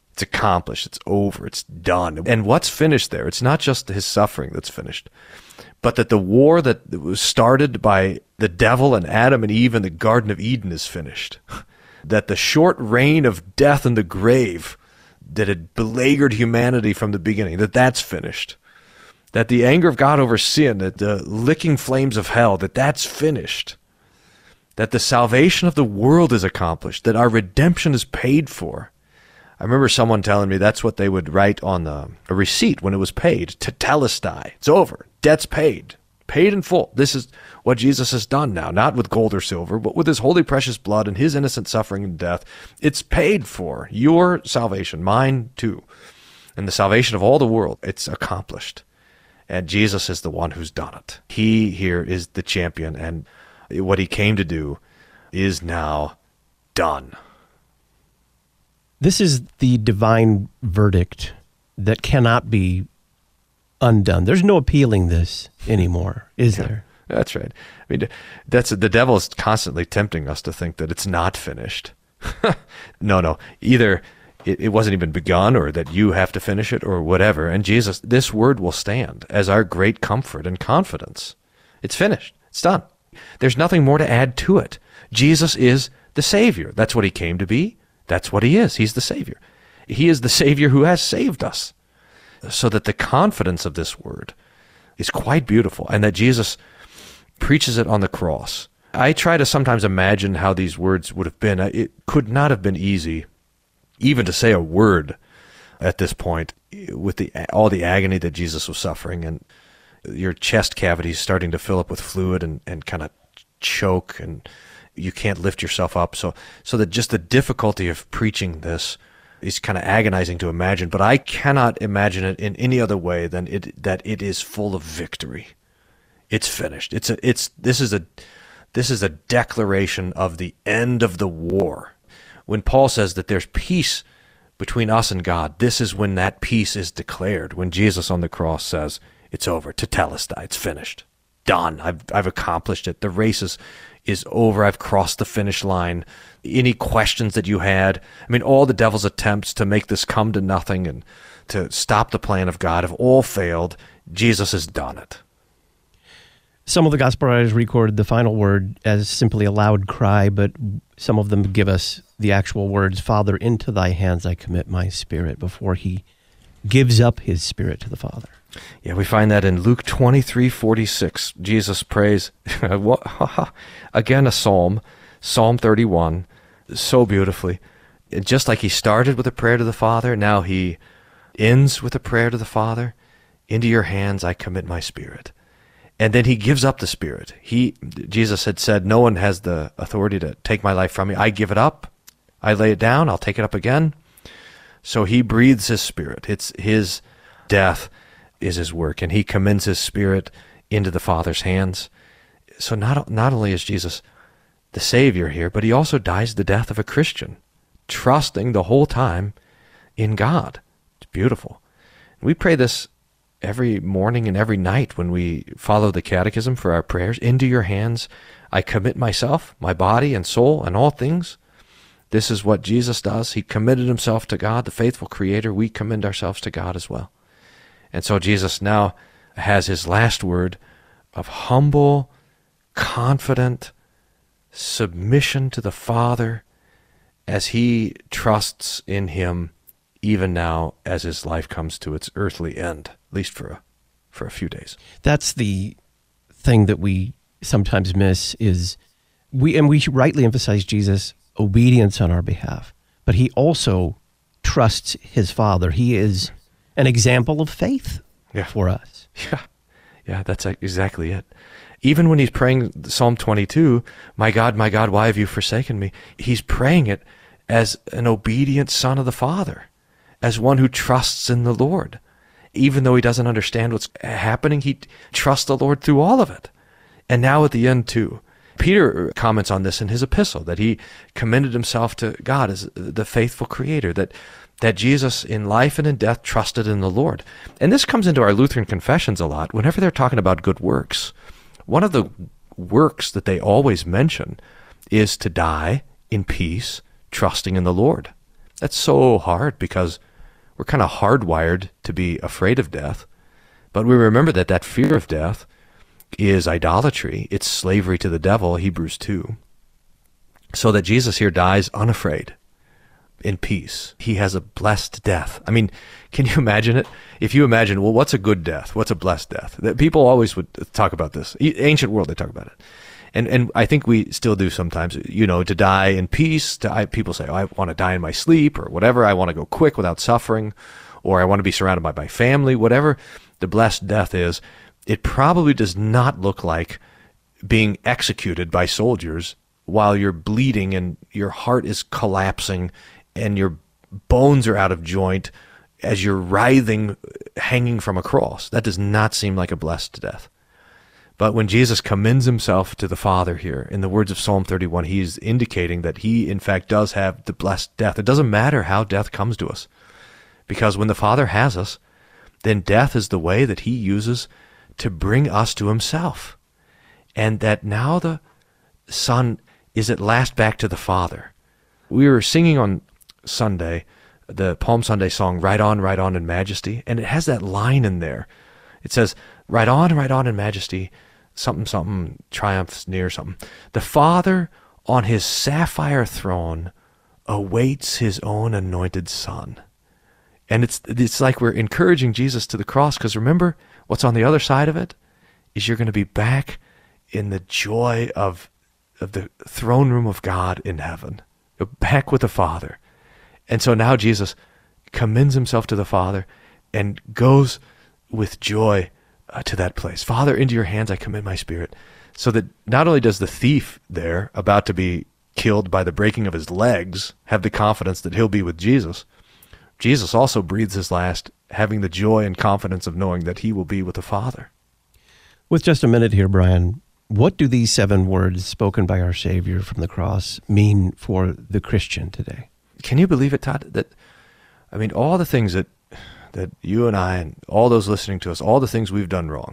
It's accomplished. It's over. It's done. And what's finished there? It's not just his suffering that's finished, but that the war that was started by the devil and Adam and Eve in the Garden of Eden is finished. That the short reign of death and the grave that had beleaguered humanity from the beginning, that that's finished. That the anger of God over sin, that the licking flames of hell, that that's finished. That the salvation of the world is accomplished, that our redemption is paid for. I remember someone telling me that's what they would write on the, a receipt when it was paid, tetelestai. It's over. Debt's paid. Paid in full. This is what Jesus has done now, not with gold or silver, but with his holy precious blood and his innocent suffering and death. It's paid for. Your salvation, mine too, and the salvation of all the world, it's accomplished. And Jesus is the one who's done it. He here is the champion, and what he came to do is now done. This is the divine verdict that cannot be undone. There's no appealing this anymore, is yeah, there? That's right. I mean, that's the devil is constantly tempting us to think that it's not finished. no, no. Either it, it wasn't even begun, or that you have to finish it, or whatever. And Jesus, this word will stand as our great comfort and confidence. It's finished. It's done. There's nothing more to add to it. Jesus is the Savior. That's what he came to be. That's what he is. He's the Savior. He is the Savior who has saved us. So that the confidence of this word is quite beautiful, and that Jesus preaches it on the cross. I try to sometimes imagine how these words would have been. It could not have been easy even to say a word at this point with the all the agony that Jesus was suffering, and your chest cavities starting to fill up with fluid and, and kind of choke, and you can't lift yourself up. So, so that just the difficulty of preaching this is kind of agonizing to imagine, but I cannot imagine it in any other way than it that it is full of victory. It's finished. It's a it's this is a this is a declaration of the end of the war. When Paul says that there's peace between us and God, this is when that peace is declared. When Jesus on the cross says, "It's over. Tetelestai. It's finished. Done. I've I've accomplished it. The race is is over. I've crossed the finish line. Any questions that you had, I mean, all the devil's attempts to make this come to nothing and to stop the plan of God have all failed. Jesus has done it." Some of the gospel writers recorded the final word as simply a loud cry, but some of them give us the actual words, "Father, into thy hands I commit my spirit," before he gives up his spirit to the Father. Yeah, we find that in Luke twenty-three forty-six. Jesus prays, again a psalm, Psalm thirty-one, so beautifully. Just like he started with a prayer to the Father, now he ends with a prayer to the Father. "Into your hands I commit my spirit." And then he gives up the spirit. He, Jesus had said, "No one has the authority to take my life from me. I give it up. I lay it down. I'll take it up again." So he breathes his spirit. It's his death is his work, and he commends his spirit into the Father's hands. So not not only is Jesus the Savior here, but he also dies the death of a Christian, trusting the whole time in God. It's beautiful. We pray this every morning and every night when we follow the catechism for our prayers. "Into your hands I commit myself, my body and soul and all things." This is what Jesus does. He committed himself to God, the faithful Creator. We commend ourselves to God as well. And so Jesus now has his last word of humble, confident submission to the Father as he trusts in him even now as his life comes to its earthly end, at least for a, for a few days. That's the thing that we sometimes miss is, we and we rightly emphasize Jesus' obedience on our behalf, but he also trusts his Father. He is an example of faith yeah. for us. Yeah, yeah, that's exactly it. Even when he's praying Psalm twenty-two, "My God, my God, why have you forsaken me?" He's praying it as an obedient son of the Father, as one who trusts in the Lord. Even though he doesn't understand what's happening, he trusts the Lord through all of it. And now at the end too, Peter comments on this in his epistle, that he commended himself to God as the faithful Creator, that that Jesus in life and in death trusted in the Lord. And this comes into our Lutheran confessions a lot. Whenever they're talking about good works, one of the works that they always mention is to die in peace, trusting in the Lord. That's so hard because we're kind of hardwired to be afraid of death. But we remember that that fear of death is idolatry. It's slavery to the devil, Hebrews two. So that Jesus here dies unafraid, in peace. He has a blessed death. I mean, can you imagine it? If you imagine, well, what's a good death? What's a blessed death? That people always would talk about this. Ancient world, they talk about it. And and I think we still do sometimes, you know, to die in peace. To, I, people say, oh, I want to die in my sleep or whatever. I want to go quick without suffering, or I want to be surrounded by my family, whatever the blessed death is. It probably does not look like being executed by soldiers while you're bleeding and your heart is collapsing and your bones are out of joint as you're writhing, hanging from a cross. That does not seem like a blessed death. But when Jesus commends himself to the Father here, in the words of Psalm thirty-one, he's indicating that he, in fact, does have the blessed death. It doesn't matter how death comes to us, because when the Father has us, then death is the way that he uses to bring us to himself. And that now the Son is at last back to the Father. We were singing on Sunday the Palm Sunday song, Ride On, Ride On in Majesty, and it has that line in there. It says, Ride on, ride on in majesty, something, something, triumphs near something. The Father on his sapphire throne awaits his own anointed Son. And it's it's like we're encouraging Jesus to the cross, because remember, what's on the other side of it is you're going to be back in the joy of, of the throne room of God in heaven. You're back with the Father. And so now Jesus commends himself to the Father and goes with joy uh, to that place. Father, into your hands I commit my spirit. So that not only does the thief there, about to be killed by the breaking of his legs, have the confidence that he'll be with Jesus, Jesus also breathes his last, having the joy and confidence of knowing that he will be with the Father. With just a minute here, Brian, what do these seven words spoken by our Savior from the cross mean for the Christian today? Can you believe it, Todd? That, I mean, all the things that that you and I and all those listening to us, all the things we've done wrong,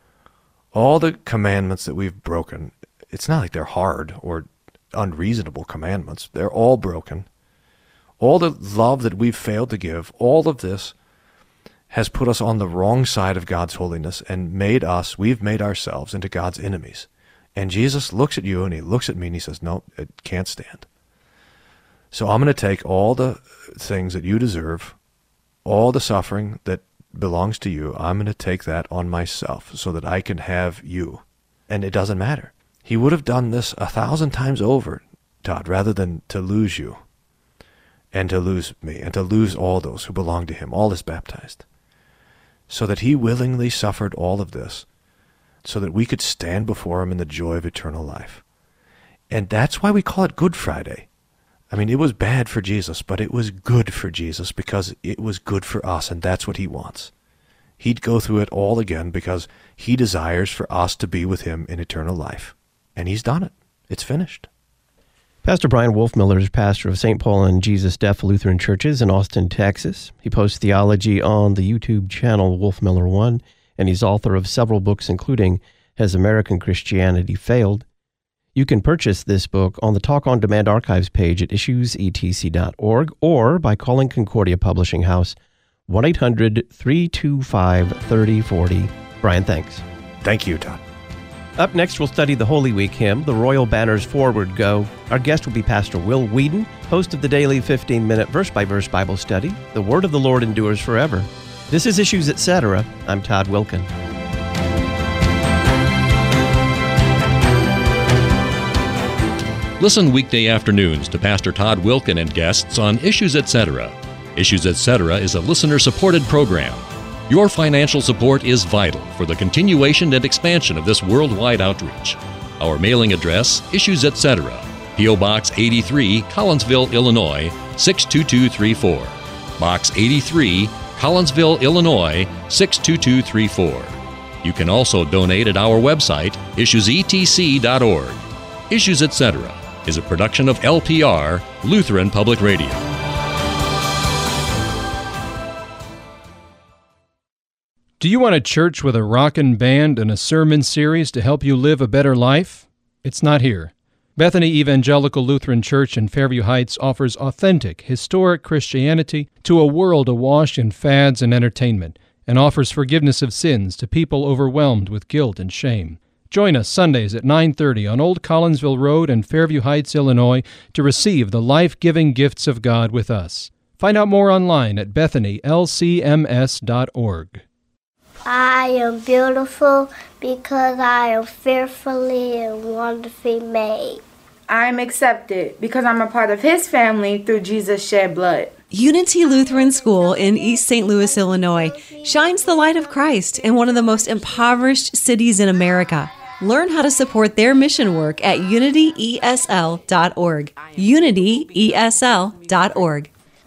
all the commandments that we've broken, it's not like they're hard or unreasonable commandments. They're all broken. All the love that we've failed to give, all of this has put us on the wrong side of God's holiness and made us, we've made ourselves into God's enemies. And Jesus looks at you and he looks at me and he says, no, it can't stand. So I'm going to take all the things that you deserve, all the suffering that belongs to you, I'm going to take that on myself so that I can have you. And it doesn't matter. He would have done this a thousand times over, Todd, rather than to lose you and to lose me and to lose all those who belong to him, all is baptized. So that he willingly suffered all of this so that we could stand before him in the joy of eternal life. And that's why we call it Good Friday. I mean, it was bad for Jesus, but it was good for Jesus because it was good for us, and that's what he wants. He'd go through it all again because he desires for us to be with him in eternal life. And he's done it. It's finished. Pastor Brian Wolfmueller is pastor of Saint Paul and Jesus Deaf Lutheran Churches in Austin, Texas. He posts theology on the YouTube channel Wolfmueller one, and he's author of several books, including Has American Christianity Failed? You can purchase this book on the Talk On Demand archives page at issues e t c dot org or by calling Concordia Publishing House, one eight hundred, three two five, three oh four oh. Brian, thanks. Thank you, Todd. Up next, we'll study the Holy Week hymn, The Royal Banners Forward Go. Our guest will be Pastor Will Whedon, host of the daily fifteen-minute verse-by-verse Bible study, The Word of the Lord Endures Forever. This is Issues, et cetera. I'm Todd Wilken. Listen weekday afternoons to Pastor Todd Wilken and guests on Issues, et cetera. Issues, et cetera is a listener-supported program. Your financial support is vital for the continuation and expansion of this worldwide outreach. Our mailing address, Issues, et cetera. P O. Box eighty-three, Collinsville, Illinois, six two two three four. Box eighty-three, Collinsville, Illinois, six two two three four. You can also donate at our website, issues e t c dot org. Issues, et cetera is a production of L P R, Lutheran Public Radio. Do you want a church with a rockin' band and a sermon series to help you live a better life? It's not here. Bethany Evangelical Lutheran Church in Fairview Heights offers authentic, historic Christianity to a world awash in fads and entertainment, and offers forgiveness of sins to people overwhelmed with guilt and shame. Join us Sundays at nine thirty on Old Collinsville Road in Fairview Heights, Illinois, to receive the life-giving gifts of God with us. Find out more online at bethany l c m s dot org. I am beautiful because I am fearfully and wonderfully made. I am accepted because I'm a part of His family through Jesus' shed blood. Unity Lutheran School in East Saint Louis, Illinois, shines the light of Christ in one of the most impoverished cities in America. Learn how to support their mission work at unity e s l dot org. unity e s l dot org.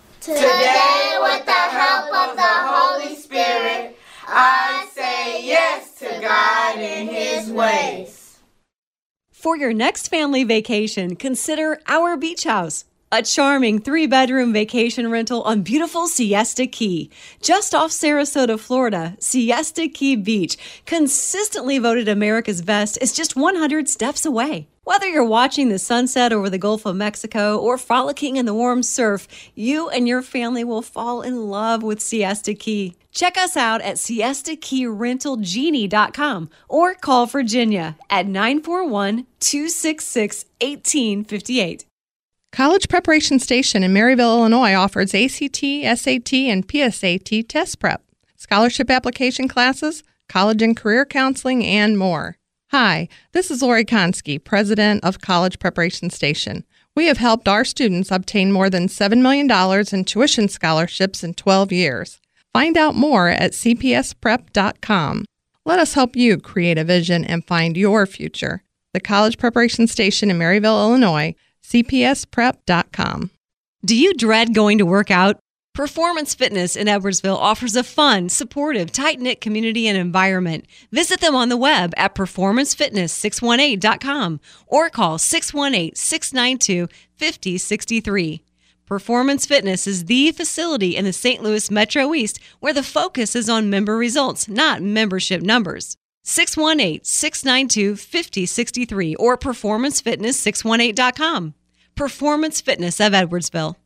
Today, with the help of the Holy Spirit, I say yes to God and His ways. For your next family vacation, consider Our Beach House, a charming three-bedroom vacation rental on beautiful Siesta Key. Just off Sarasota, Florida, Siesta Key Beach, consistently voted America's best, is just one hundred steps away. Whether you're watching the sunset over the Gulf of Mexico or frolicking in the warm surf, you and your family will fall in love with Siesta Key. Check us out at siesta key rental genie dot com or call Virginia at nine four one, two six six, one eight five eight. College Preparation Station in Maryville, Illinois offers A C T, S A T, and P S A T test prep, scholarship application classes, college and career counseling, and more. Hi, this is Lori Konski, President of College Preparation Station. We have helped our students obtain more than seven million dollars in tuition scholarships in twelve years. Find out more at c p s prep dot com. Let us help you create a vision and find your future. The College Preparation Station in Maryville, Illinois, c p s prep dot com. Do you dread going to work out? Performance Fitness in Edwardsville offers a fun, supportive, tight-knit community and environment. Visit them on the web at performance fitness six one eight dot com or call six one eight, six nine two, five zero six three. Performance Fitness is the facility in the Saint Louis Metro East where the focus is on member results, not membership numbers. six one eight, six nine two, five zero six three or performance fitness six one eight dot com. Performance Fitness of Edwardsville.